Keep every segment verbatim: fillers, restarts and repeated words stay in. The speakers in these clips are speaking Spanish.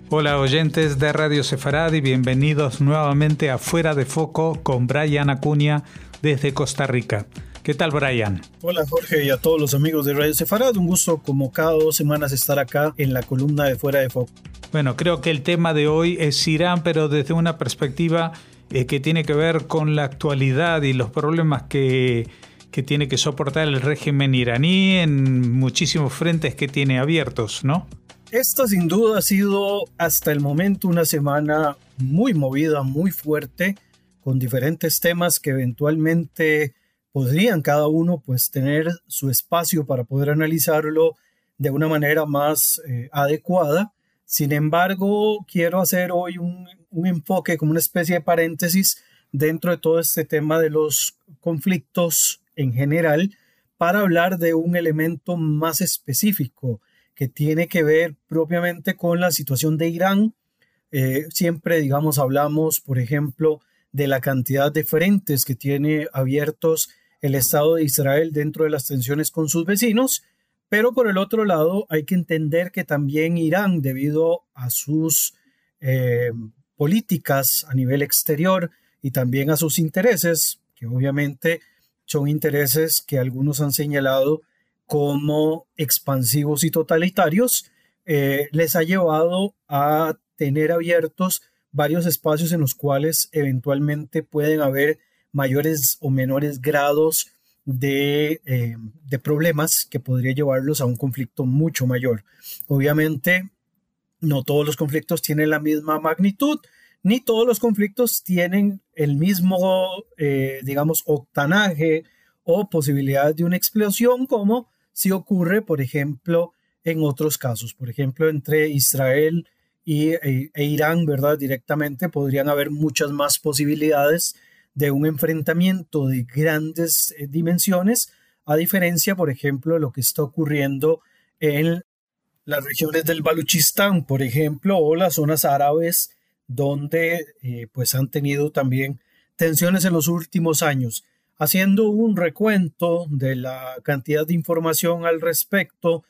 Hola oyentes de Radio Sefarad y bienvenidos nuevamente a Fuera de Foco con Brian Acuña desde Costa Rica. ¿Qué tal, Brian? Hola Jorge y a todos los amigos de Radio Sefarad, un gusto como cada dos semanas estar acá en la columna de Fuera de Foco. Bueno, creo que el tema de hoy es Irán, pero desde una perspectiva eh, que tiene que ver con la actualidad y los problemas que, que tiene que soportar el régimen iraní en muchísimos frentes que tiene abiertos, ¿no? Esta sin duda ha sido hasta el momento una semana muy movida, muy fuerte, con diferentes temas que eventualmente podrían cada uno pues tener su espacio para poder analizarlo de una manera más eh, adecuada. Sin embargo, quiero hacer hoy un, un enfoque como una especie de paréntesis dentro de todo este tema de los conflictos en general para hablar de un elemento más específico que tiene que ver propiamente con la situación de Irán. Eh, siempre, digamos, hablamos, por ejemplo, de la cantidad de frentes que tiene abiertos el Estado de Israel dentro de las tensiones con sus vecinos, pero por el otro lado hay que entender que también Irán, debido a sus eh, políticas a nivel exterior y también a sus intereses, que obviamente son intereses que algunos han señalado como expansivos y totalitarios, eh, les ha llevado a tener abiertos varios espacios en los cuales eventualmente pueden haber mayores o menores grados de, eh, de problemas que podría llevarlos a un conflicto mucho mayor. Obviamente, no todos los conflictos tienen la misma magnitud, ni todos los conflictos tienen el mismo, eh, digamos, octanaje o posibilidad de una explosión como si ocurre, por ejemplo, en otros casos. Por ejemplo, entre Israel y, e, e Irán, ¿verdad? Directamente podrían haber muchas más posibilidades de un enfrentamiento de grandes eh, dimensiones, a diferencia, por ejemplo, de lo que está ocurriendo en las regiones del Baluchistán, por ejemplo, o las zonas árabes, donde eh, pues han tenido también tensiones en los últimos años. Haciendo un recuento de la cantidad de información al respecto,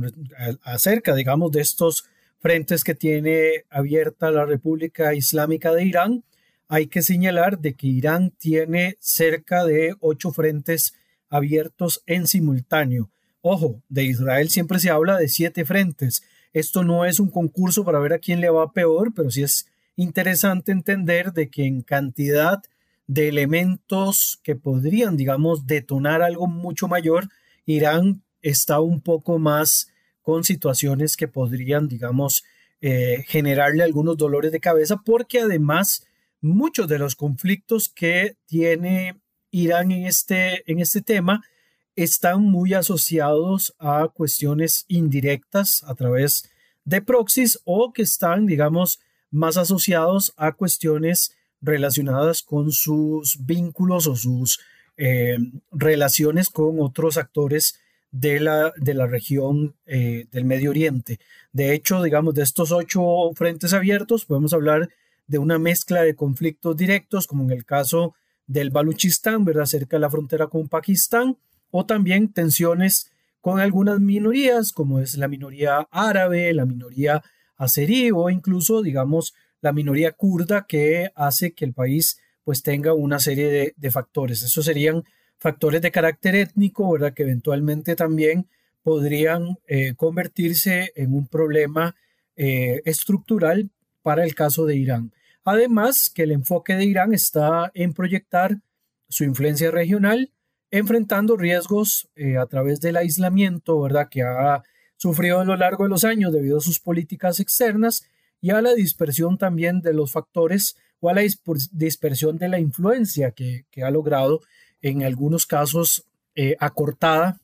acerca, digamos, de estos frentes que tiene abierta la República Islámica de Irán, hay que señalar de que Irán tiene cerca de ocho frentes abiertos en simultáneo. Ojo, de Israel siempre se habla de siete frentes. Esto no es un concurso para ver a quién le va peor, pero sí es interesante entender de que en cantidad de elementos que podrían, digamos, detonar algo mucho mayor, Irán está un poco más con situaciones que podrían, digamos, eh, generarle algunos dolores de cabeza, porque además muchos de los conflictos que tiene Irán en este, en este tema están muy asociados a cuestiones indirectas a través de proxies o que están, digamos, más asociados a cuestiones relacionadas con sus vínculos o sus eh, relaciones con otros actores de la, de la región eh, del Medio Oriente. De hecho, digamos, de estos ocho frentes abiertos, podemos hablar de una mezcla de conflictos directos, como en el caso del Baluchistán, ¿verdad?, cerca de la frontera con Pakistán, o también tensiones con algunas minorías, como es la minoría árabe, la minoría azerí, o incluso, digamos, la minoría kurda, que hace que el país pues tenga una serie de, de factores. Esos serían factores de carácter étnico, ¿verdad?, que eventualmente también podrían eh, convertirse en un problema eh, estructural para el caso de Irán. Además, que el enfoque de Irán está en proyectar su influencia regional, enfrentando riesgos eh, a través del aislamiento, ¿verdad?, que ha sufrido a lo largo de los años debido a sus políticas externas, y a la dispersión también de los factores o a la dispersión de la influencia que, que ha logrado en algunos casos eh, acortada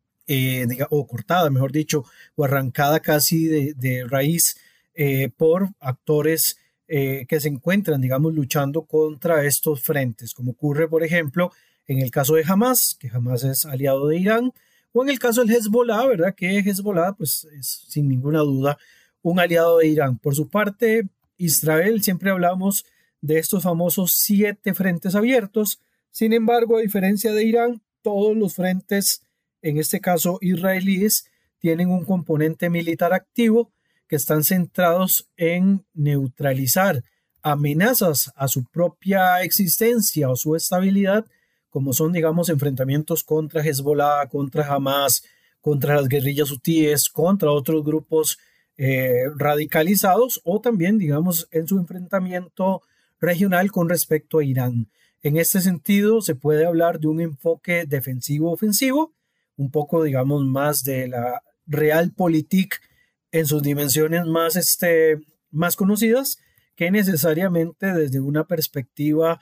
eh, diga, o cortada, mejor dicho, o arrancada casi de, de raíz eh, por actores eh, que se encuentran, digamos, luchando contra estos frentes, como ocurre, por ejemplo, en el caso de Hamas, que Hamas es aliado de Irán, o en el caso del Hezbollah, ¿verdad?, que Hezbollah pues, es sin ninguna duda un aliado de Irán. Por su parte, Israel, siempre hablamos de estos famosos siete frentes abiertos. Sin embargo, a diferencia de Irán, todos los frentes, en este caso israelíes, tienen un componente militar activo que están centrados en neutralizar amenazas a su propia existencia o su estabilidad, como son, digamos, enfrentamientos contra Hezbollah, contra Hamas, contra las guerrillas hutíes, contra otros grupos eh, radicalizados, o también, digamos, en su enfrentamiento regional con respecto a Irán. En este sentido, se puede hablar de un enfoque defensivo-ofensivo, un poco, digamos, más de la realpolitik en sus dimensiones más, este, más conocidas, que necesariamente desde una perspectiva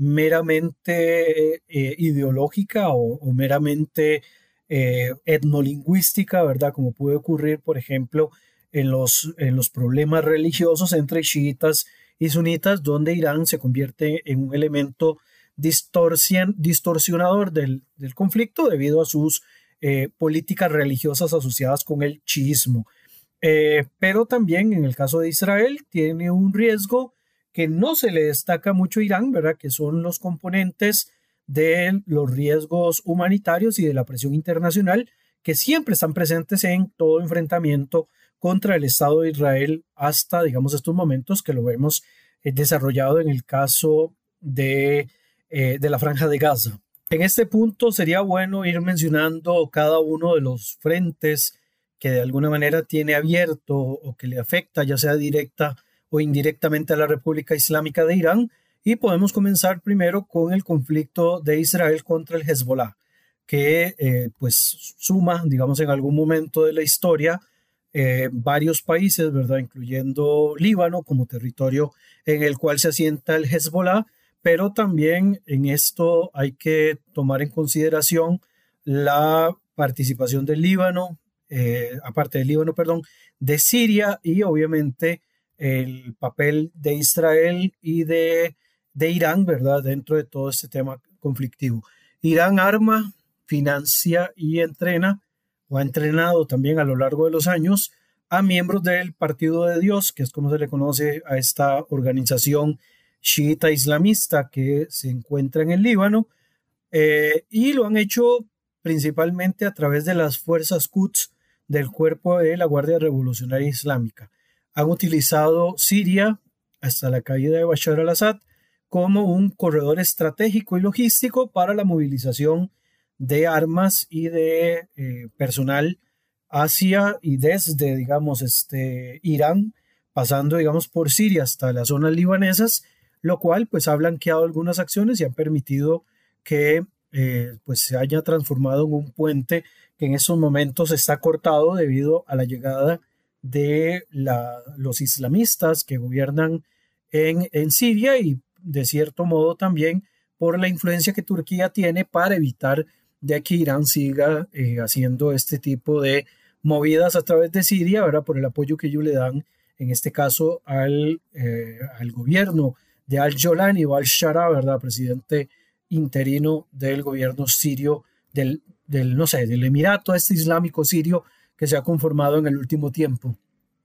meramente eh, ideológica o, o meramente eh, etnolingüística, ¿verdad? Como puede ocurrir, por ejemplo, en los, en los problemas religiosos entre chiitas y sunitas, donde Irán se convierte en un elemento distorsion, distorsionador del, del conflicto debido a sus eh, políticas religiosas asociadas con el chiismo. Eh, pero también en el caso de Israel tiene un riesgo que no se le destaca mucho a Irán, ¿verdad? Que son los componentes de los riesgos humanitarios y de la presión internacional que siempre están presentes en todo enfrentamiento contra el Estado de Israel hasta, digamos, estos momentos que lo vemos eh, desarrollado en el caso de, eh, de la Franja de Gaza. En este punto sería bueno ir mencionando cada uno de los frentes que de alguna manera tiene abierto o que le afecta, ya sea directa o indirectamente a la República Islámica de Irán, y podemos comenzar primero con el conflicto de Israel contra el Hezbollah, que eh, pues suma, digamos, en algún momento de la historia eh, varios países, ¿verdad? Incluyendo Líbano como territorio en el cual se asienta el Hezbollah, pero también en esto hay que tomar en consideración la participación del Líbano, Eh, aparte del Líbano, perdón, de Siria y obviamente el papel de Israel y de, de Irán, ¿verdad? Dentro de todo este tema conflictivo. Irán arma, financia y entrena, o ha entrenado también a lo largo de los años, a miembros del Partido de Dios, que es como se le conoce a esta organización chiita islamista que se encuentra en el Líbano, eh, y lo han hecho principalmente a través de las fuerzas Quds del cuerpo de la Guardia Revolucionaria Islámica. Han utilizado Siria hasta la caída de Bashar al-Assad como un corredor estratégico y logístico para la movilización de armas y de eh, personal hacia y desde, digamos, este, Irán, pasando, digamos, por Siria hasta las zonas libanesas, lo cual pues ha blanqueado algunas acciones y ha permitido que eh, pues se haya transformado en un puente que en estos momentos está cortado debido a la llegada de la, los islamistas que gobiernan en, en Siria y de cierto modo también por la influencia que Turquía tiene para evitar de que Irán siga eh, haciendo este tipo de movidas a través de Siria, ¿verdad? Por el apoyo que ellos le dan, en este caso, al, eh, al gobierno de al-Jolani o al-Shara, ¿verdad? Presidente interino del gobierno sirio, del, del, no sé, del Emirato este islámico sirio que se ha conformado en el último tiempo.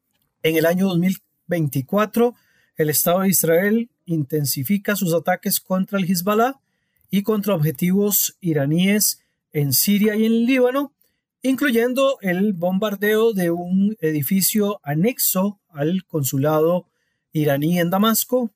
En el año dos mil veinticuatro, el Estado de Israel intensifica sus ataques contra el Hezbollah y contra objetivos iraníes en Siria y en Líbano, incluyendo el bombardeo de un edificio anexo al consulado iraní en Damasco,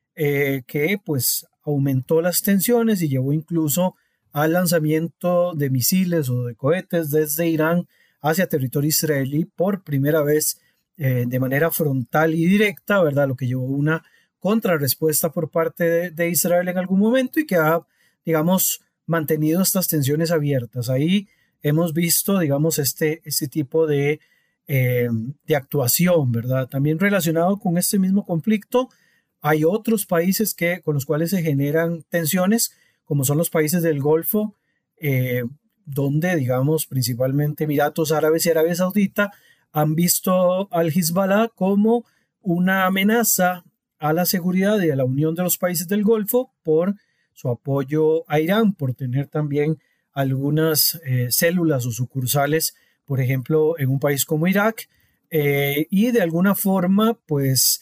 eh, que pues aumentó las tensiones y llevó incluso al lanzamiento de misiles o de cohetes desde Irán hacia territorio israelí por primera vez eh, de manera frontal y directa, ¿verdad? Lo que llevó una contrarrespuesta por parte de, de Israel en algún momento y que ha, digamos, mantenido estas tensiones abiertas. Ahí hemos visto, digamos, este, este tipo de, eh, de actuación, ¿verdad? También relacionado con este mismo conflicto, hay otros países que, con los cuales se generan tensiones, como son los países del Golfo, eh, donde, digamos, principalmente Emiratos Árabes y Arabia Saudita han visto al Hezbollah como una amenaza a la seguridad y a la unión de los países del Golfo por su apoyo a Irán, por tener también algunas eh, células o sucursales, por ejemplo, en un país como Irak, eh, y de alguna forma, pues,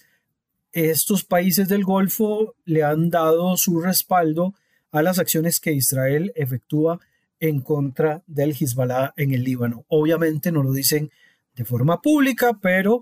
estos países del Golfo le han dado su respaldo a las acciones que Israel efectúa en contra del Hezbollah en el Líbano. Obviamente no lo dicen de forma pública, pero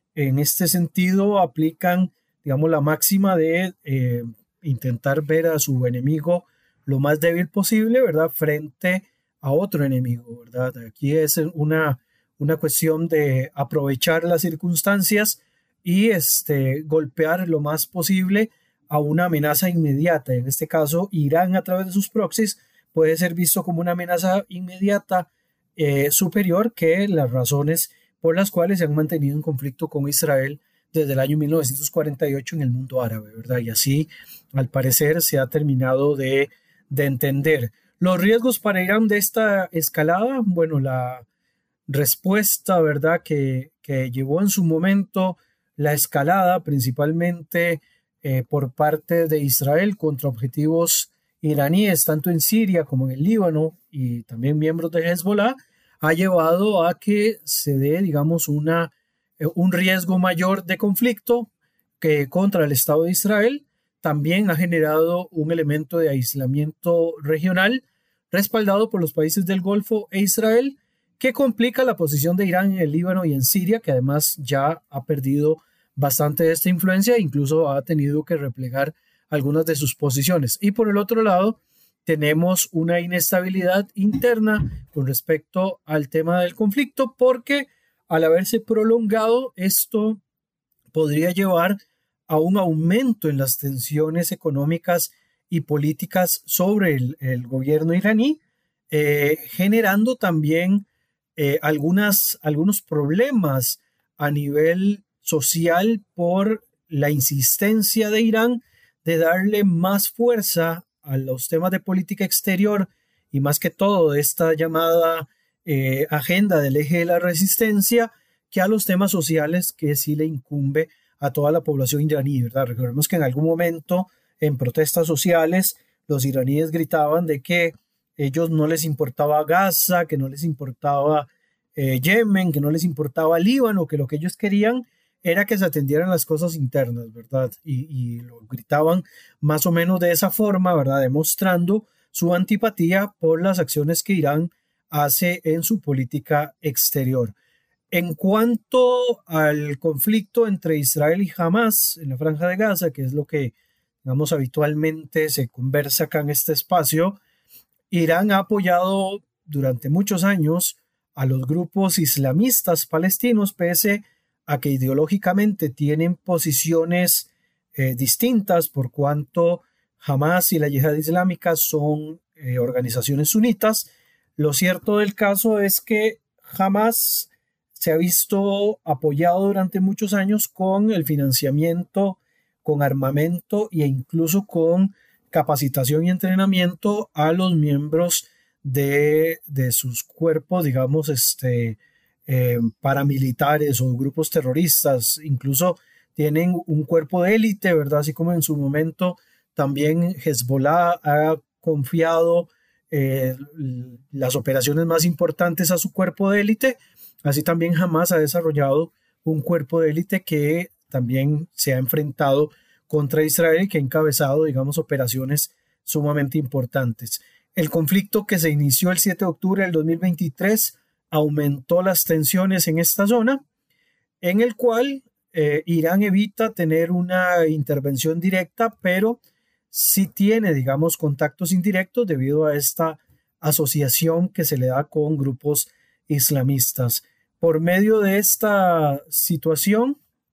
en este sentido aplican, digamos, la máxima de eh, intentar ver a su enemigo lo más débil posible, ¿verdad?, frente a otro enemigo, ¿verdad? Aquí es una, una cuestión de aprovechar las circunstancias y este, golpear lo más posible a una amenaza inmediata. En este caso, Irán, a través de sus proxies, puede ser visto como una amenaza inmediata eh, superior que las razones por las cuales se han mantenido en conflicto con Israel desde el año mil novecientos cuarenta y ocho en el mundo árabe, ¿verdad? Y así, al parecer, se ha terminado de, de entender. Los riesgos para Irán de esta escalada, bueno, la respuesta, ¿verdad?, que, que llevó en su momento la escalada, principalmente eh, por parte de Israel contra objetivos iraníes, tanto en Siria como en el Líbano y también miembros de Hezbollah, ha llevado a que se dé, digamos, una, eh, un riesgo mayor de conflicto que contra el Estado de Israel. También ha generado un elemento de aislamiento regional respaldado por los países del Golfo e Israel, que complica la posición de Irán en el Líbano y en Siria, que además ya ha perdido bastante de esta influencia e incluso ha tenido que replegar algunas de sus posiciones. Y por el otro lado, tenemos una inestabilidad interna con respecto al tema del conflicto, porque al haberse prolongado, esto podría llevar a un aumento en las tensiones económicas y políticas sobre el, el gobierno iraní, eh, generando también eh, algunas, algunos problemas a nivel social por la insistencia de Irán de darle más fuerza a los temas de política exterior y más que todo de esta llamada eh, agenda del eje de la resistencia, que a los temas sociales que sí le incumbe a toda la población iraní, ¿verdad? Recordemos que en algún momento en protestas sociales los iraníes gritaban de que ellos no les importaba Gaza, que no les importaba eh, Yemen, que no les importaba Líbano, que lo que ellos querían era que se atendieran las cosas internas, ¿verdad? Y, y lo gritaban más o menos de esa forma, ¿verdad? Demostrando su antipatía por las acciones que Irán hace en su política exterior. En cuanto al conflicto entre Israel y Hamas en la Franja de Gaza, que es lo que, digamos, habitualmente se conversa acá en este espacio, Irán ha apoyado durante muchos años a los grupos islamistas palestinos, pese a que ideológicamente tienen posiciones eh, distintas, por cuanto Hamas y la Yihad Islámica son eh, organizaciones sunitas. Lo cierto del caso es que Hamas se ha visto apoyado durante muchos años con el financiamiento, con armamento e incluso con capacitación y entrenamiento a los miembros de, de sus cuerpos, digamos, este, eh, paramilitares o grupos terroristas. Incluso tienen un cuerpo de élite, ¿verdad? Así como en su momento también Hezbollah ha confiado eh, las operaciones más importantes a su cuerpo de élite. Así también Hamas ha desarrollado un cuerpo de élite que también se ha enfrentado contra Israel y que ha encabezado, digamos, operaciones sumamente importantes. El conflicto que se inició el siete de octubre del dos mil veintitrés aumentó las tensiones en esta zona, en el cual eh, Irán evita tener una intervención directa, pero sí tiene, digamos, contactos indirectos debido a esta asociación que se le da con grupos islamistas. Por medio de esta situación,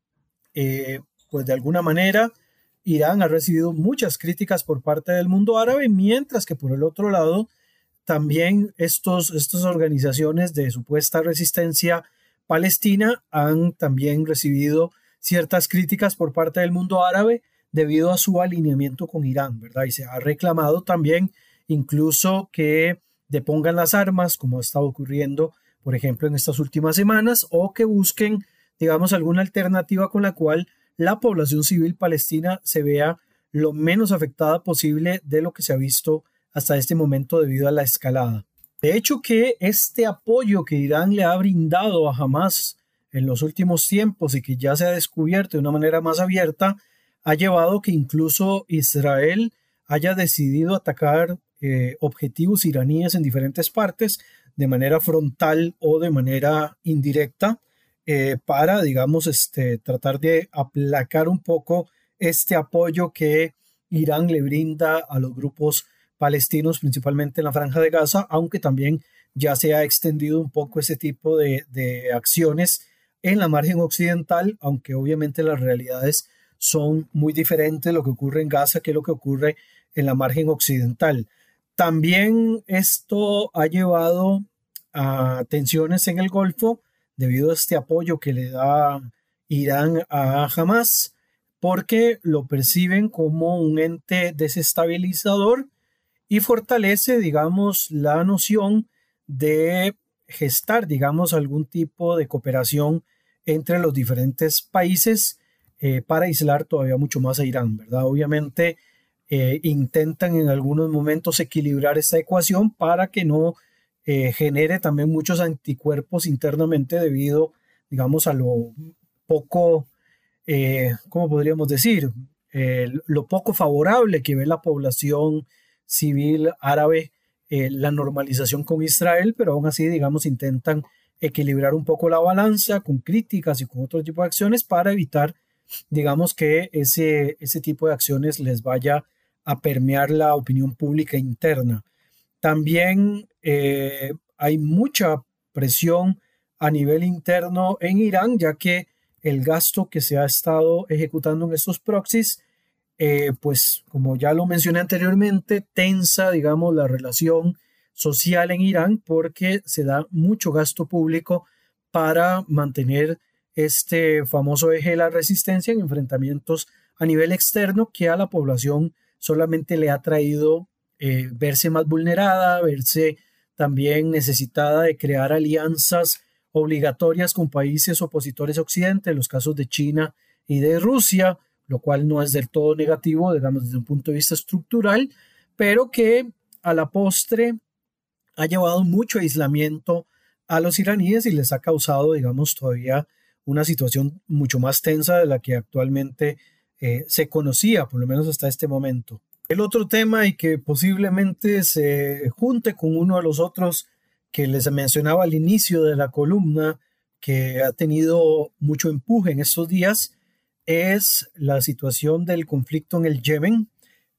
eh, pues de alguna manera, Irán ha recibido muchas críticas por parte del mundo árabe, mientras que por el otro lado, también estos, estas organizaciones de supuesta resistencia palestina han también recibido ciertas críticas por parte del mundo árabe debido a su alineamiento con Irán, ¿verdad? Y se ha reclamado también incluso que depongan las armas, como ha estado ocurriendo por ejemplo, en estas últimas semanas, o que busquen, digamos, alguna alternativa con la cual la población civil palestina se vea lo menos afectada posible de lo que se ha visto hasta este momento debido a la escalada. De hecho, que este apoyo que Irán le ha brindado a Hamas en los últimos tiempos y que ya se ha descubierto de una manera más abierta, ha llevado que incluso Israel haya decidido atacar eh, objetivos iraníes en diferentes partes, de manera frontal o de manera indirecta, eh, para, digamos, este, tratar de aplacar un poco este apoyo que Irán le brinda a los grupos palestinos, principalmente en la Franja de Gaza, aunque también ya se ha extendido un poco ese tipo de, de acciones en la margen occidental, aunque obviamente las realidades son muy diferentes lo que ocurre en Gaza que lo que ocurre en la margen occidental. También esto ha llevado a tensiones en el Golfo debido a este apoyo que le da Irán a Hamas, porque lo perciben como un ente desestabilizador y fortalece, digamos, la noción de gestar, digamos, algún tipo de cooperación entre los diferentes países eh, para aislar todavía mucho más a Irán, ¿verdad? Obviamente eh, intentan en algunos momentos equilibrar esta ecuación para que no eh, genere también muchos anticuerpos internamente debido, digamos, a lo poco, eh, ¿cómo podríamos decir? Eh, lo poco favorable que ve la población civil árabe, eh, la normalización con Israel, pero aún así, digamos, intentan equilibrar un poco la balanza con críticas y con otro tipo de acciones para evitar, digamos, que ese, ese tipo de acciones les vaya a permear la opinión pública interna. También eh, hay mucha presión a nivel interno en Irán, ya que el gasto que se ha estado ejecutando en estos proxies, eh, pues como ya lo mencioné anteriormente, tensa, digamos, la relación social en Irán porque se da mucho gasto público para mantener este famoso eje de la resistencia en enfrentamientos a nivel externo que a la población solamente le ha traído eh, verse más vulnerada, verse también necesitada de crear alianzas obligatorias con países opositores a Occidente, en los casos de China y de Rusia, lo cual no es del todo negativo, digamos, desde un punto de vista estructural, pero que a la postre ha llevado mucho aislamiento a los iraníes y les ha causado, digamos, todavía una situación mucho más tensa de la que actualmente eh, se conocía, por lo menos hasta este momento. El otro tema, y que posiblemente se junte con uno de los otros que les mencionaba al inicio de la columna, que ha tenido mucho empuje en estos días, es la situación del conflicto en el Yemen,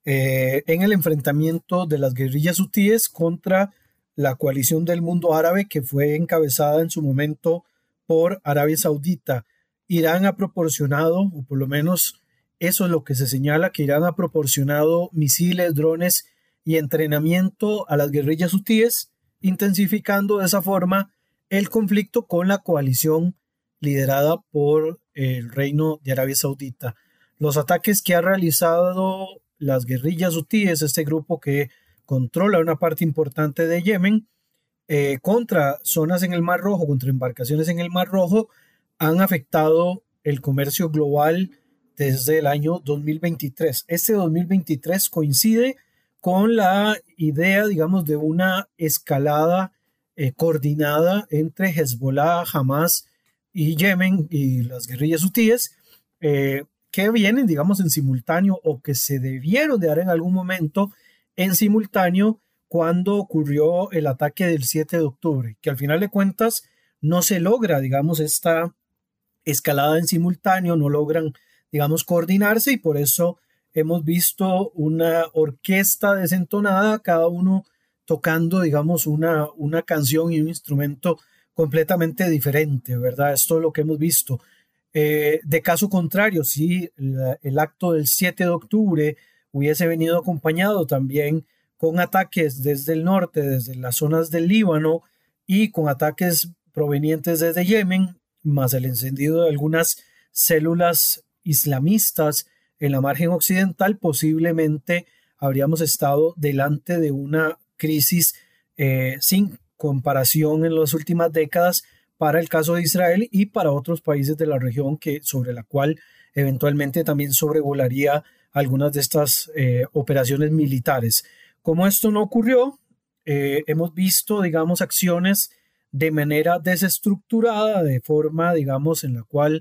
eh, en el enfrentamiento de las guerrillas hutíes contra la coalición del mundo árabe, que fue encabezada en su momento por Arabia Saudita. Irán ha proporcionado, o por lo menos eso es lo que se señala, que Irán ha proporcionado misiles, drones y entrenamiento a las guerrillas hutíes, intensificando de esa forma el conflicto con la coalición liderada por el Reino de Arabia Saudita. Los ataques que ha realizado las guerrillas hutíes, este grupo que controla una parte importante de Yemen, eh, contra zonas en el Mar Rojo, contra embarcaciones en el Mar Rojo, han afectado el comercio global desde el año dos mil veintitrés. Este dos mil veintitrés coincide con la idea, digamos, de una escalada eh, coordinada entre Hezbollah, Hamas y Yemen y las guerrillas hutíes, eh, que vienen, digamos, en simultáneo o que se debieron de dar en algún momento en simultáneo cuando ocurrió el ataque del siete de octubre, que al final de cuentas no se logra, digamos, esta escalada en simultáneo, no logran, digamos, coordinarse, y por eso hemos visto una orquesta desentonada, cada uno tocando, digamos, una, una canción y un instrumento completamente diferente, ¿verdad? Esto es lo que hemos visto. Eh, de caso contrario, si la, el acto del siete de octubre hubiese venido acompañado también con ataques desde el norte, desde las zonas del Líbano, y con ataques provenientes desde Yemen, más el encendido de algunas células islamistas en la margen occidental, posiblemente habríamos estado delante de una crisis eh, sin comparación en las últimas décadas para el caso de Israel y para otros países de la región, que, sobre la cual eventualmente también sobrevolaría algunas de estas eh, operaciones militares. Como esto no ocurrió, eh, hemos visto, digamos, acciones de manera desestructurada, de forma, digamos, en la cual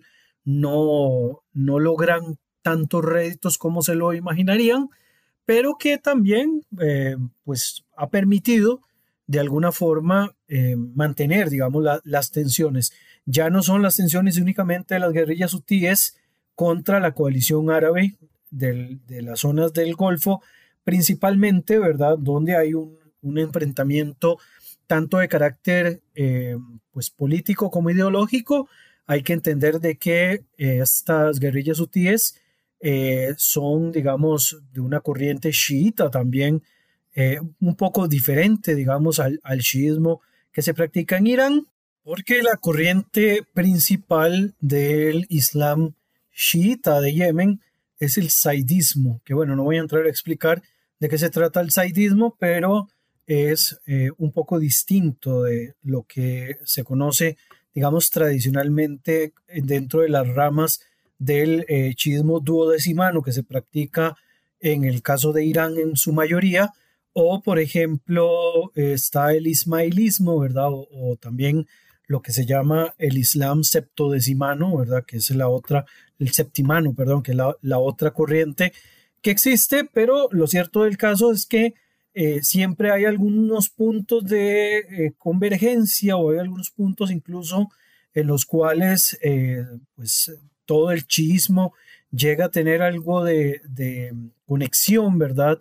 no, no logran tantos réditos como se lo imaginarían, pero que también eh, pues, ha permitido de alguna forma eh, mantener, digamos, la, las tensiones. Ya no son las tensiones únicamente de las guerrillas hutíes contra la coalición árabe del, de las zonas del Golfo, principalmente, ¿verdad?, donde hay un, un enfrentamiento tanto de carácter eh, pues político como ideológico. Hay que entender de que eh, estas guerrillas hutíes eh, son, digamos, de una corriente chiita también, eh, un poco diferente, digamos, al, al chiismo que se practica en Irán, porque la corriente principal del Islam chiita de Yemen es el saidismo, que bueno, no voy a entrar a explicar de qué se trata el saidismo, pero es eh, un poco distinto de lo que se conoce, digamos, tradicionalmente dentro de las ramas del eh, chiismo duodecimano que se practica en el caso de Irán en su mayoría, o por ejemplo eh, está el ismailismo, ¿verdad? O, o también lo que se llama el Islam septodecimano, ¿verdad? Que es la otra, el septimano, perdón, que es la, la otra corriente que existe, pero lo cierto del caso es que eh, siempre hay algunos puntos de eh, convergencia, o hay algunos puntos incluso en los cuales eh, pues todo el chiismo llega a tener algo de, de conexión, ¿verdad?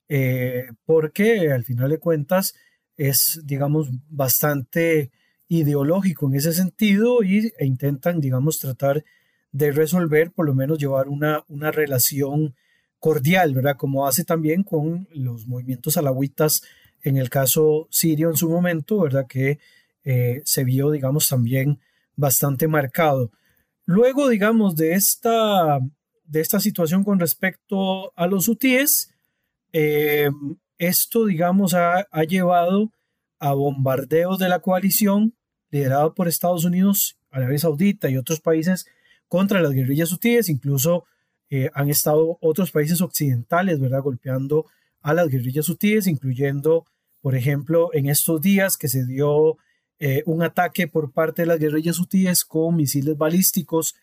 Eh, porque al final de cuentas es, digamos, bastante ideológico en ese sentido y, e intentan, digamos, tratar de resolver, por lo menos llevar una, una relación cordial, ¿verdad? Como hace también con los movimientos alawitas en el caso sirio en su momento, ¿verdad? Que eh, se vio, digamos, también bastante marcado. Luego, digamos, de esta, de esta situación con respecto a los hutíes, eh, esto, digamos, ha, ha llevado a bombardeos de la coalición liderado por Estados Unidos, Arabia Saudita y otros países contra las guerrillas hutíes. Incluso eh, han estado otros países occidentales, ¿verdad?, golpeando a las guerrillas hutíes, incluyendo, por ejemplo, en estos días que se dio eh, un ataque por parte de las guerrillas hutíes con misiles balísticos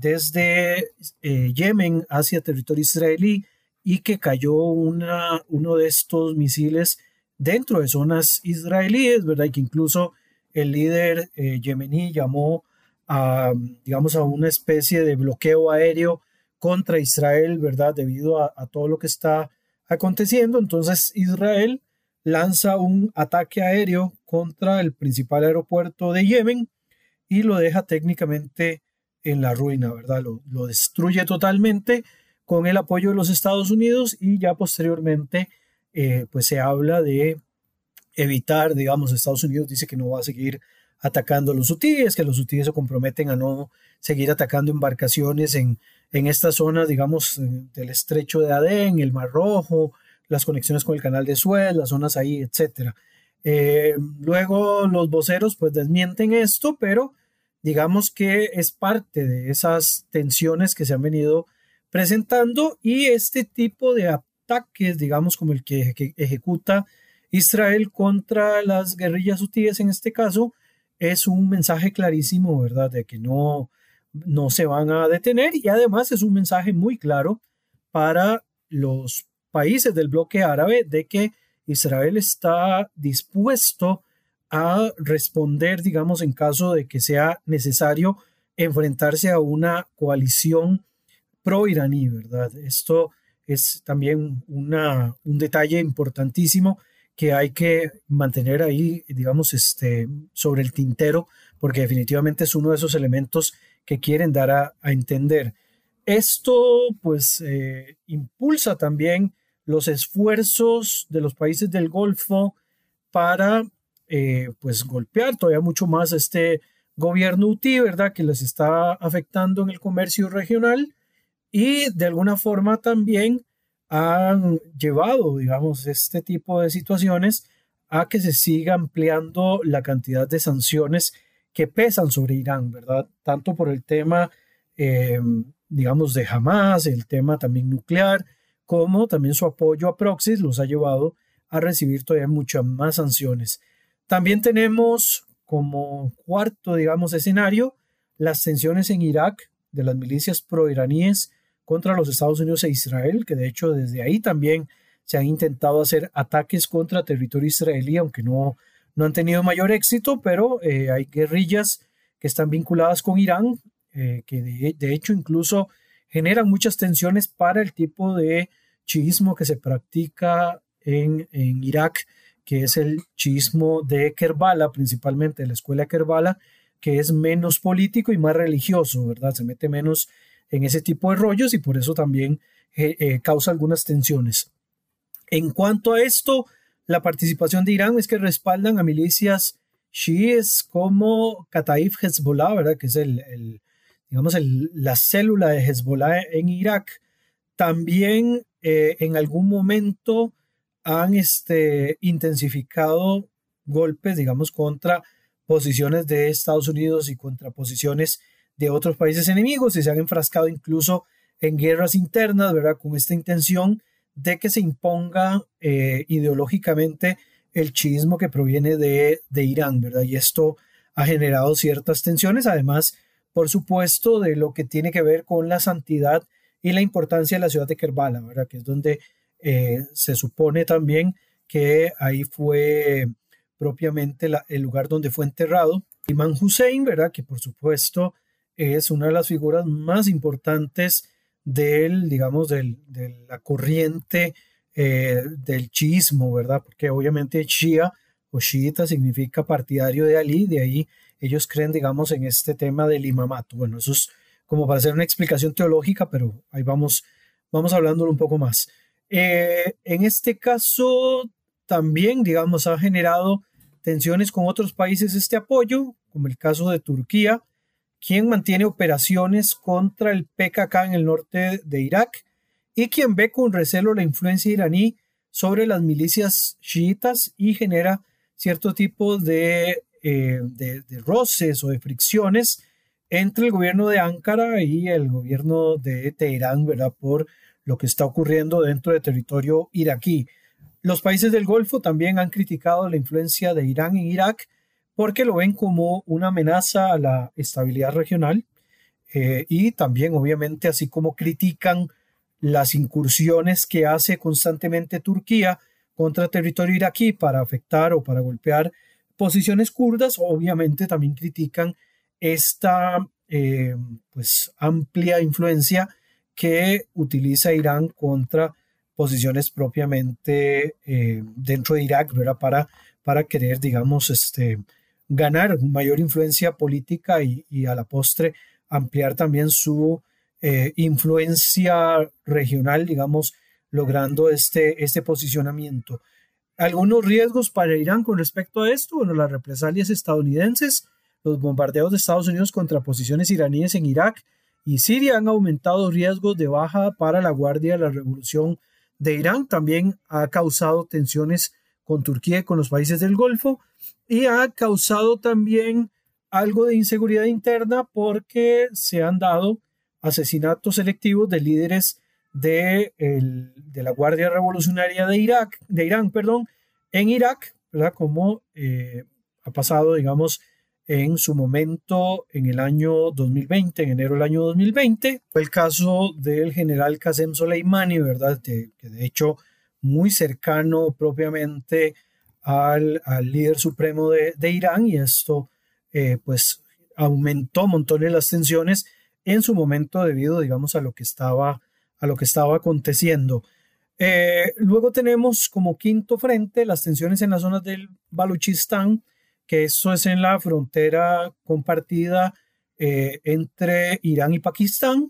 desde eh, Yemen hacia territorio israelí, y que cayó una, uno de estos misiles dentro de zonas israelíes, ¿verdad? Y que incluso el líder eh, yemení llamó a, digamos, a una especie de bloqueo aéreo contra Israel, ¿verdad? Debido a, a todo lo que está aconteciendo. Entonces Israel lanza un ataque aéreo contra el principal aeropuerto de Yemen y lo deja técnicamente en la ruina, ¿verdad? Lo, lo destruye totalmente con el apoyo de los Estados Unidos, y ya posteriormente eh, pues se habla de evitar, digamos, Estados Unidos dice que no va a seguir atacando a los hutíes, que los hutíes se comprometen a no seguir atacando embarcaciones en, en estas zonas, digamos, del estrecho de Adén, el Mar Rojo, las conexiones con el canal de Suez, las zonas ahí, etcétera. Eh, luego los voceros pues desmienten esto, pero digamos que es parte de esas tensiones que se han venido presentando, y este tipo de ataques, digamos, como el que, que ejecuta Israel contra las guerrillas hutíes en este caso, es un mensaje clarísimo, ¿verdad?, de que no, no se van a detener, y además es un mensaje muy claro para los países del bloque árabe de que Israel está dispuesto a responder, digamos, en caso de que sea necesario enfrentarse a una coalición pro-iraní, ¿verdad? Esto es también una, un detalle importantísimo que hay que mantener ahí, digamos, este, sobre el tintero, porque definitivamente es uno de esos elementos que quieren dar a, a entender. Esto, pues, eh, impulsa también los esfuerzos de los países del Golfo para, eh, pues, golpear todavía mucho más a este gobierno hutí, ¿verdad?, que les está afectando en el comercio regional, y de alguna forma también han llevado, digamos, este tipo de situaciones a que se siga ampliando la cantidad de sanciones que pesan sobre Irán, ¿verdad? Tanto por el tema, eh, digamos, de Hamas, el tema también nuclear, como también su apoyo a proxies los ha llevado a recibir todavía muchas más sanciones. También tenemos como cuarto, digamos, escenario las tensiones en Irak de las milicias proiraníes contra los Estados Unidos e Israel, que de hecho desde ahí también se han intentado hacer ataques contra territorio israelí, aunque no, no han tenido mayor éxito, pero eh, hay guerrillas que están vinculadas con Irán, eh, que de, de hecho incluso generan muchas tensiones para el tipo de chiismo que se practica en, en Irak, que es el chiismo de Kerbala, principalmente de la escuela de Kerbala, que es menos político y más religioso, ¿verdad? Se mete menos en ese tipo de rollos y por eso también eh, eh, causa algunas tensiones. En cuanto a esto, la participación de Irán es que respaldan a milicias chiíes como Kataib Hezbollah, ¿verdad? Que es el, el digamos, el, la célula de Hezbollah en Irak. También eh, en algún momento han este, intensificado golpes, digamos, contra posiciones de Estados Unidos y contra posiciones de otros países enemigos, y se han enfrascado incluso en guerras internas, ¿verdad? Con esta intención de que se imponga eh, ideológicamente el chiismo que proviene de, de Irán, ¿verdad? Y esto ha generado ciertas tensiones, además, por supuesto, de lo que tiene que ver con la santidad y la importancia de la ciudad de Kerbala, ¿verdad? Que es donde eh, se supone también que ahí fue propiamente la, el lugar donde fue enterrado Imam Hussein, ¿verdad? Que por supuesto es una de las figuras más importantes del, digamos, del, de la corriente eh, del chiismo, ¿verdad? Porque obviamente Shia o Shiita significa partidario de Ali, de ahí ellos creen, digamos, en este tema del imamato. Bueno, eso es como para hacer una explicación teológica, pero ahí vamos, vamos hablándolo un poco más. Eh, en este caso también, digamos, ha generado tensiones con otros países este apoyo, como el caso de Turquía, quien mantiene operaciones contra el P K K en el norte de Irak y quien ve con recelo la influencia iraní sobre las milicias chiitas y genera cierto tipo de, eh, de, de roces o de fricciones entre el gobierno de Ankara y el gobierno de Teherán, ¿verdad? Por lo que está ocurriendo dentro del territorio iraquí. Los países del Golfo también han criticado la influencia de Irán en Irak porque lo ven como una amenaza a la estabilidad regional eh, y también obviamente así como critican las incursiones que hace constantemente Turquía contra territorio iraquí para afectar o para golpear posiciones kurdas, obviamente también critican esta eh, pues amplia influencia que utiliza Irán contra posiciones propiamente eh, dentro de Irak, ¿verdad? Para, para querer, digamos, este, ganar mayor influencia política y, y a la postre ampliar también su eh, influencia regional, digamos, logrando este, este posicionamiento. Algunos riesgos para Irán con respecto a esto, bueno, las represalias estadounidenses, los bombardeos de Estados Unidos contra posiciones iraníes en Irak y Siria han aumentado riesgos de baja para la Guardia de la Revolución de Irán. También ha causado tensiones con Turquía y con los países del Golfo y ha causado también algo de inseguridad interna porque se han dado asesinatos selectivos de líderes de, el, de la Guardia Revolucionaria de Irak, de Irán, perdón, en Irak, ¿verdad? Como eh, ha pasado, digamos, en su momento en el año dos mil veinte, en enero del año dos mil veinte, fue el caso del general Qasem Soleimani, ¿verdad? De, que de hecho muy cercano propiamente al, al líder supremo de, de Irán, y esto eh, pues aumentó montones las tensiones en su momento debido, digamos, a lo que estaba, a lo que estaba aconteciendo. Eh, luego tenemos como quinto frente las tensiones en las zonas del Baluchistán, que eso es en la frontera compartida eh, entre Irán y Pakistán.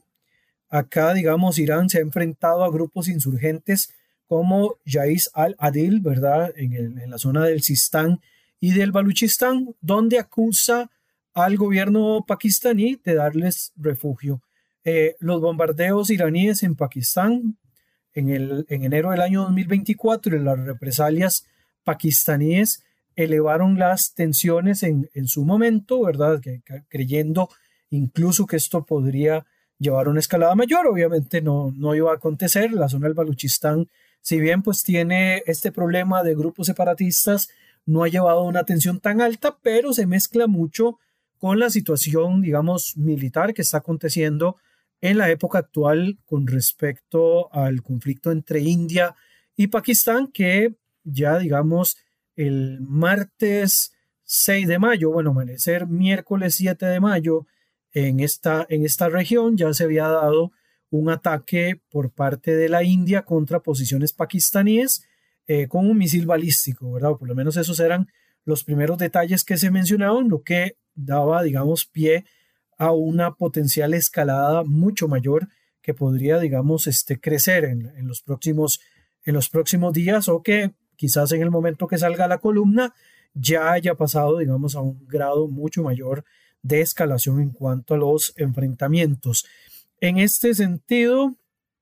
Acá, digamos, Irán se ha enfrentado a grupos insurgentes como Jais al-Adil, ¿verdad? En, el, en la zona del Sistán y del Baluchistán, donde acusa al gobierno pakistaní de darles refugio. Eh, los bombardeos iraníes en Pakistán en, el, en enero del año dos mil veinticuatro y las represalias pakistaníes elevaron las tensiones en, en su momento, ¿verdad? Que, que, creyendo incluso que esto podría llevar a una escalada mayor. Obviamente no, no iba a acontecer. La zona del Baluchistán, si bien pues tiene este problema de grupos separatistas, no ha llevado a una tensión tan alta, pero se mezcla mucho con la situación, digamos, militar que está aconteciendo en la época actual con respecto al conflicto entre India y Pakistán, que ya, digamos, el martes seis de mayo, bueno, amanecer miércoles siete de mayo, en esta, en esta región ya se había dado un ataque por parte de la India contra posiciones pakistaníes eh, con un misil balístico, ¿verdad? O por lo menos esos eran los primeros detalles que se mencionaban, lo que daba, digamos, pie a una potencial escalada mucho mayor que podría, digamos, este, crecer en, en, los próximos, en los próximos días, o que quizás en el momento que salga la columna ya haya pasado, digamos, a un grado mucho mayor de escalación en cuanto a los enfrentamientos. En este sentido,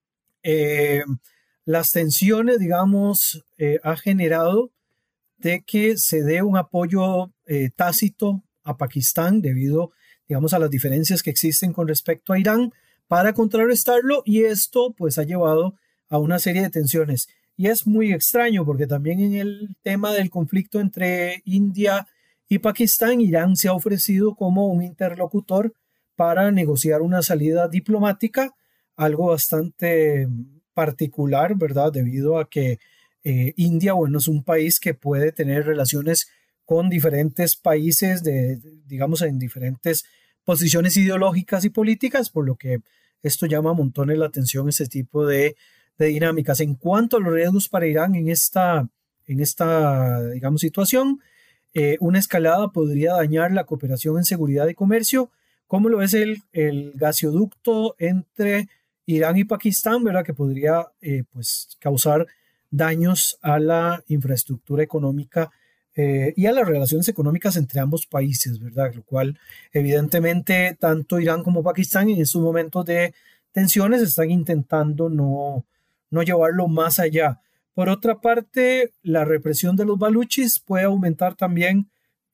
eh, las tensiones, digamos, eh, ha generado de que se dé un apoyo eh, tácito a Pakistán debido, digamos, a las diferencias que existen con respecto a Irán para contrarrestarlo, y esto pues ha llevado a una serie de tensiones. Y es muy extraño porque también en el tema del conflicto entre India y Pakistán, Irán se ha ofrecido como un interlocutor para negociar una salida diplomática, algo bastante particular, ¿verdad? Debido a que eh, India, bueno, es un país que puede tener relaciones con diferentes países, de, digamos, en diferentes posiciones ideológicas y políticas, por lo que esto llama montones la atención, ese tipo de, de dinámicas. En cuanto a los riesgos para Irán en esta, en esta digamos, situación, eh, una escalada podría dañar la cooperación en seguridad y comercio, como lo es el, el gasoducto entre Irán y Pakistán, ¿verdad? Que podría eh, pues, causar daños a la infraestructura económica eh, y a las relaciones económicas entre ambos países, ¿verdad? Lo cual, evidentemente, tanto Irán como Pakistán en estos momentos de tensiones están intentando no, no llevarlo más allá. Por otra parte, la represión de los baluchis puede aumentar también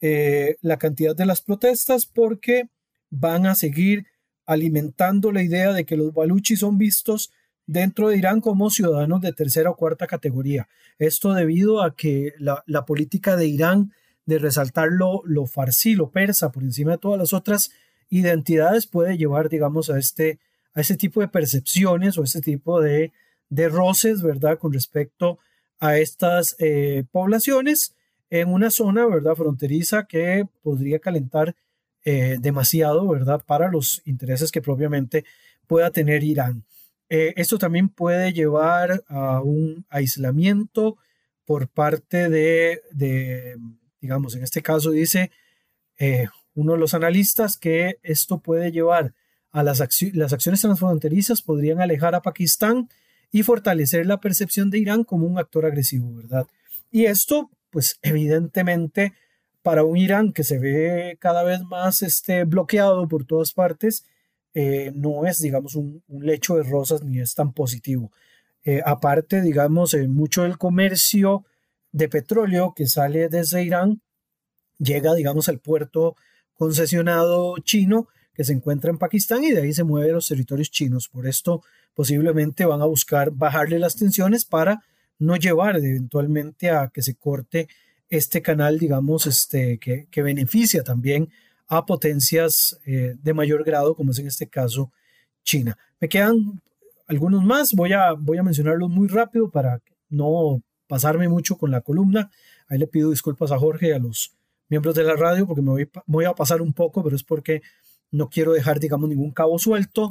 eh, la cantidad de las protestas, porque van a seguir alimentando la idea de que los baluchis son vistos dentro de Irán como ciudadanos de tercera o cuarta categoría. Esto debido a que la, la política de Irán de resaltar lo, lo farsí, lo persa, por encima de todas las otras identidades, puede llevar, digamos, a este, a este tipo de percepciones o este tipo de, de roces, ¿verdad?, con respecto a estas eh, poblaciones en una zona, ¿verdad?, fronteriza que podría calentar eh, demasiado, ¿verdad?, para los intereses que propiamente pueda tener Irán. Eh, esto también puede llevar a un aislamiento por parte de, de digamos, en este caso dice eh, uno de los analistas que esto puede llevar a las, acci- las acciones transfronterizas, podrían alejar a Pakistán y fortalecer la percepción de Irán como un actor agresivo, ¿verdad? Y esto, pues evidentemente, para un Irán que se ve cada vez más este, bloqueado por todas partes, Eh, no es, digamos, un, un lecho de rosas ni es tan positivo. Eh, aparte, digamos, eh, mucho del comercio de petróleo que sale desde Irán llega, digamos, al puerto concesionado chino que se encuentra en Pakistán, y de ahí se mueve a los territorios chinos. Por esto, posiblemente van a buscar bajarle las tensiones para no llevar eventualmente a que se corte este canal, digamos, este, que, que beneficia también a potencias eh, de mayor grado, como es en este caso China. Me quedan algunos más, voy a, voy a mencionarlos muy rápido para no pasarme mucho con la columna. Ahí le pido disculpas a Jorge y a los miembros de la radio porque me voy, voy a pasar un poco, pero es porque no quiero dejar, digamos, ningún cabo suelto.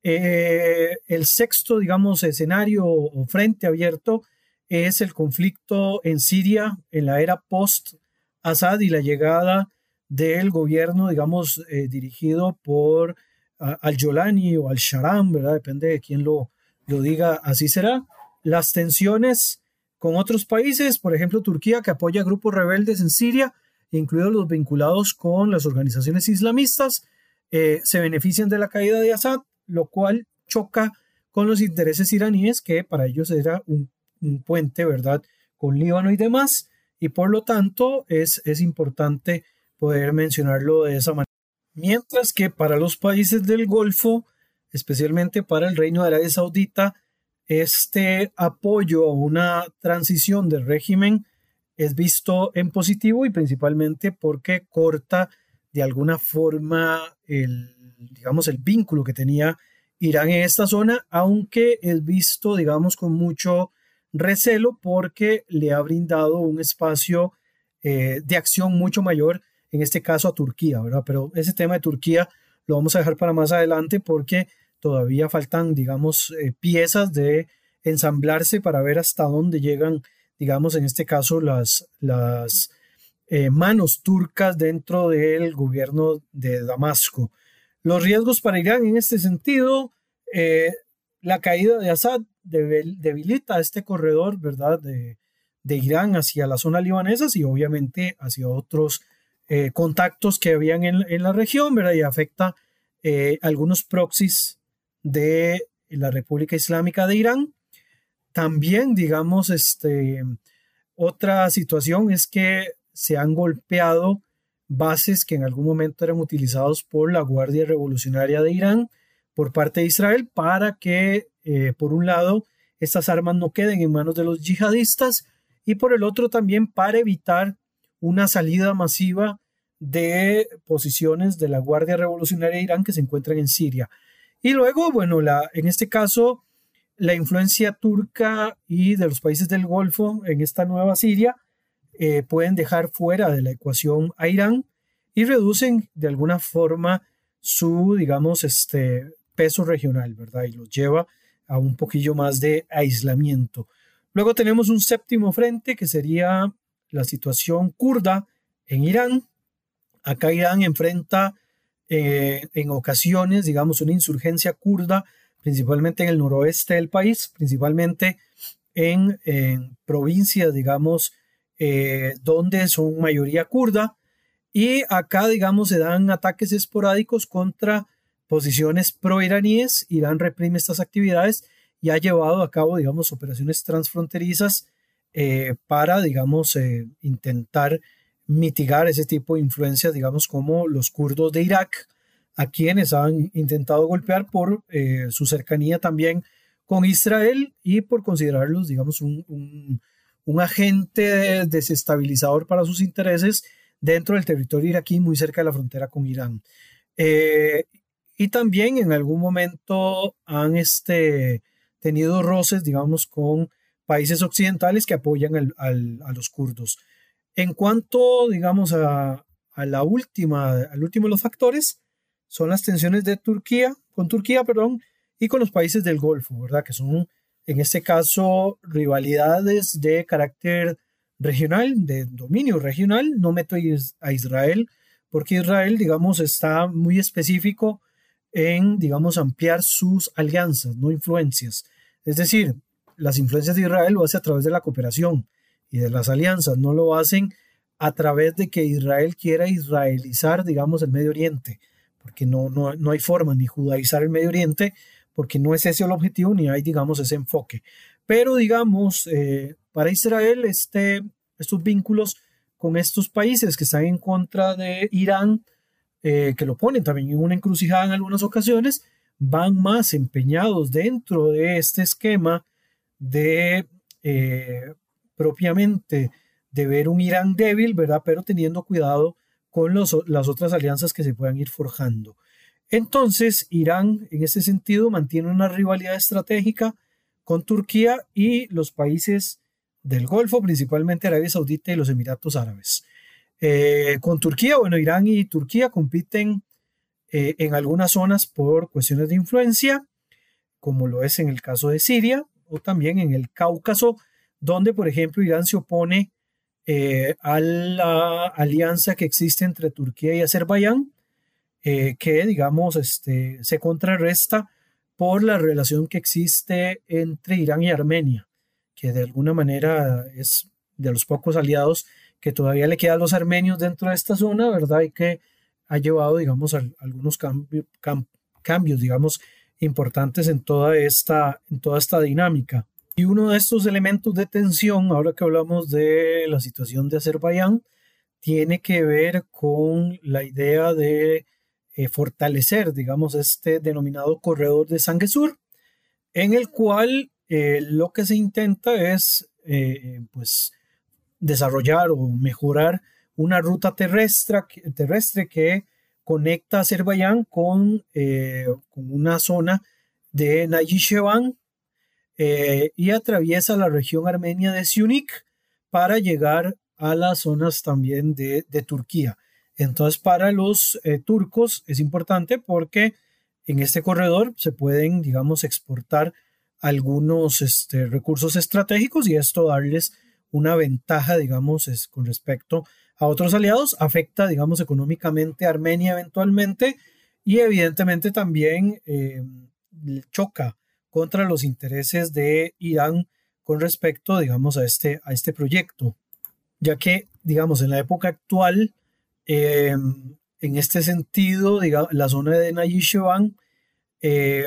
Eh, el sexto, digamos, escenario o frente abierto es el conflicto en Siria en la era post-Assad y la llegada del gobierno, digamos, eh, dirigido por uh, al-Jolani o al-Sharam, ¿verdad? Depende de quién lo, lo diga, así será. Las tensiones con otros países, por ejemplo, Turquía, que apoya grupos rebeldes en Siria, incluidos los vinculados con las organizaciones islamistas, eh, se benefician de la caída de Assad, lo cual choca con los intereses iraníes, que para ellos era un, un puente, ¿verdad?, con Líbano y demás, y por lo tanto es, es importante poder mencionarlo de esa manera. Mientras que para los países del Golfo, especialmente para el Reino de Arabia Saudita, este apoyo a una transición del régimen es visto en positivo, y principalmente porque corta de alguna forma el, digamos, el vínculo que tenía Irán en esta zona, aunque es visto, digamos, con mucho recelo porque le ha brindado un espacio eh, de acción mucho mayor, en este caso a Turquía, ¿verdad? Pero ese tema de Turquía lo vamos a dejar para más adelante porque todavía faltan, digamos, eh, piezas de ensamblarse para ver hasta dónde llegan, digamos, en este caso las, las eh, manos turcas dentro del gobierno de Damasco. Los riesgos para Irán en este sentido, eh, la caída de Assad debilita este corredor, ¿verdad?, de, de Irán hacia la zona libanesa y obviamente hacia otros eh, contactos que habían en, en la región, ¿verdad?, y afecta eh, algunos proxies de la República Islámica de Irán. También, digamos, este, otra situación es que se han golpeado bases que en algún momento eran utilizados por la Guardia Revolucionaria de Irán por parte de Israel para que, eh, por un lado, estas armas no queden en manos de los yihadistas y por el otro también para evitar una salida masiva de posiciones de la Guardia Revolucionaria de Irán que se encuentran en Siria. Y luego, bueno, la, en este caso, la influencia turca y de los países del Golfo en esta nueva Siria eh, pueden dejar fuera de la ecuación a Irán y reducen de alguna forma su, digamos, este peso regional, ¿verdad? Y los lleva a un poquillo más de aislamiento. Luego tenemos un séptimo frente que sería la situación kurda en Irán. Acá Irán enfrenta eh, en ocasiones, digamos, una insurgencia kurda, principalmente en el noroeste del país, principalmente en, en provincias, digamos, eh, donde son mayoría kurda. Y acá, digamos, se dan ataques esporádicos contra posiciones pro-iraníes. Irán reprime estas actividades y ha llevado a cabo, digamos, operaciones transfronterizas eh, para, digamos, eh, intentar mitigar ese tipo de influencias, digamos, como los kurdos de Irak, a quienes han intentado golpear por eh, su cercanía también con Israel y por considerarlos, digamos, un, un, un agente desestabilizador para sus intereses dentro del territorio iraquí, muy cerca de la frontera con Irán. Eh, y también en algún momento han este, tenido roces, digamos, con países occidentales que apoyan al, al, a los kurdos. En cuanto, digamos, a, a la última, al último de los factores, son las tensiones de Turquía, con Turquía, perdón, y con los países del Golfo, ¿verdad? Que son, en este caso, rivalidades de carácter regional, de dominio regional. No meto a Israel, porque Israel, digamos, está muy específico en, digamos, ampliar sus alianzas, no influencias. Es decir, las influencias de Israel lo hace a través de la cooperación y de las alianzas, no lo hacen a través de que Israel quiera israelizar, digamos, el Medio Oriente, porque no, no, no hay forma ni judaizar el Medio Oriente, porque no es ese el objetivo, ni hay, digamos, ese enfoque. Pero, digamos, eh, para Israel, este, estos vínculos con estos países que están en contra de Irán, eh, que lo ponen también en una encrucijada en algunas ocasiones, van más empeñados dentro de este esquema de eh, propiamente de ver un Irán débil, ¿verdad? Pero teniendo cuidado con los, las otras alianzas que se puedan ir forjando. Entonces, Irán, en ese sentido, mantiene una rivalidad estratégica con Turquía y los países del Golfo, principalmente Arabia Saudita y los Emiratos Árabes. Eh, con Turquía, bueno, Irán y Turquía compiten eh, en algunas zonas por cuestiones de influencia, como lo es en el caso de Siria, o también en el Cáucaso, donde, por ejemplo, Irán se opone eh, a la alianza que existe entre Turquía y Azerbaiyán, eh, que, digamos, este, se contrarresta por la relación que existe entre Irán y Armenia, que de alguna manera es de los pocos aliados que todavía le quedan a los armenios dentro de esta zona, ¿verdad? Y que ha llevado, digamos, a, a algunos cambios, cam, cambios, digamos, importantes en toda esta, en toda esta dinámica. Y uno de estos elementos de tensión, ahora que hablamos de la situación de Azerbaiyán, tiene que ver con la idea de eh, fortalecer, digamos, este denominado corredor de Sanguesur, en el cual eh, lo que se intenta es, eh, pues, desarrollar o mejorar una ruta terrestre, terrestre que conecta a Azerbaiyán con, eh, con una zona de Najicheván eh, y atraviesa la región armenia de Syunik para llegar a las zonas también de, de Turquía. Entonces, para los eh, turcos es importante porque en este corredor se pueden, digamos, exportar algunos este, recursos estratégicos y esto darles una ventaja, digamos, es, con respecto a otros aliados. Afecta, digamos, económicamente a Armenia eventualmente y evidentemente también eh, choca contra los intereses de Irán con respecto, digamos, a este, a este proyecto, ya que, digamos, en la época actual, eh, en este sentido, digamos, la zona de Najicheván eh,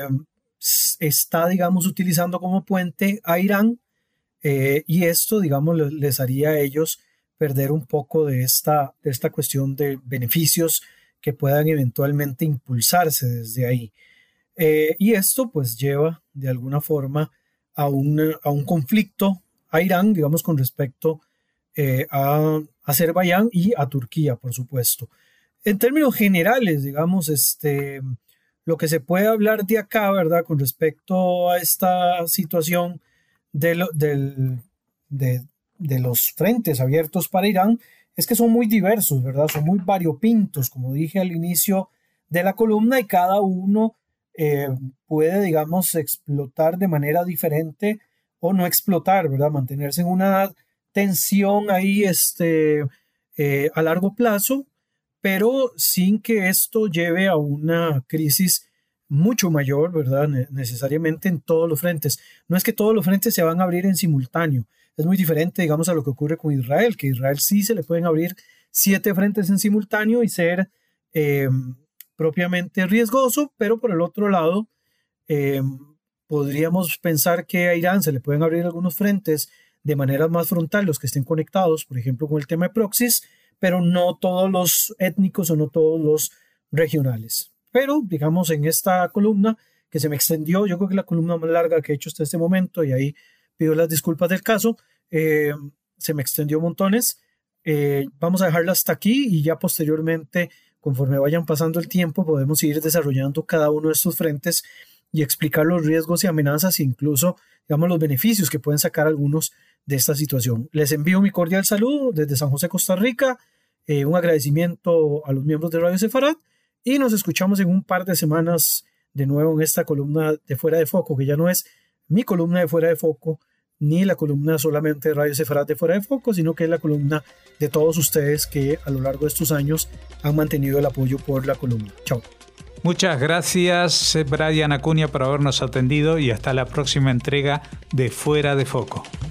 está, digamos, utilizando como puente a Irán eh, y esto, digamos, les haría a ellos perder un poco de esta, de esta cuestión de beneficios que puedan eventualmente impulsarse desde ahí. Eh, y esto pues lleva de alguna forma a un, a un conflicto a Irán, digamos, con respecto eh, a Azerbaiyán y a Turquía, por supuesto. En términos generales, digamos, este, lo que se puede hablar de acá, ¿verdad?, con respecto a esta situación de, lo, del, de, de los frentes abiertos para Irán, es que son muy diversos, ¿verdad? Son muy variopintos, como dije al inicio de la columna, y cada uno eh, puede, digamos, explotar de manera diferente o no explotar, ¿verdad? Mantenerse en una tensión ahí este, eh, a largo plazo, pero sin que esto lleve a una crisis mucho mayor, ¿verdad? Necesariamente en todos los frentes. No es que todos los frentes se van a abrir en simultáneo. Es muy diferente, digamos, a lo que ocurre con Israel, que a Israel sí se le pueden abrir siete frentes en simultáneo y ser eh, propiamente riesgoso, pero por el otro lado, eh, podríamos pensar que a Irán se le pueden abrir algunos frentes de manera más frontal, los que estén conectados, por ejemplo, con el tema de proxies, pero no todos los étnicos o no todos los regionales. Pero, digamos, en esta columna que se me extendió, yo creo que la columna más larga que he hecho hasta este momento, y ahí pido las disculpas del caso, eh, se me extendió montones. Eh, vamos a dejarla hasta aquí y ya posteriormente, conforme vayan pasando el tiempo, podemos ir desarrollando cada uno de estos frentes y explicar los riesgos y amenazas e incluso, digamos, los beneficios que pueden sacar algunos de esta situación. Les envío mi cordial saludo desde San José, Costa Rica, eh, un agradecimiento a los miembros de Radio Sefarad y nos escuchamos en un par de semanas de nuevo en esta columna de Fuera de Foco, que ya no es mi columna de Fuera de Foco, ni la columna solamente de Radio Sefarad de Fuera de Foco, sino que es la columna de todos ustedes que a lo largo de estos años han mantenido el apoyo por la columna. Chao. Muchas gracias, Brian Acuña, por habernos atendido y hasta la próxima entrega de Fuera de Foco.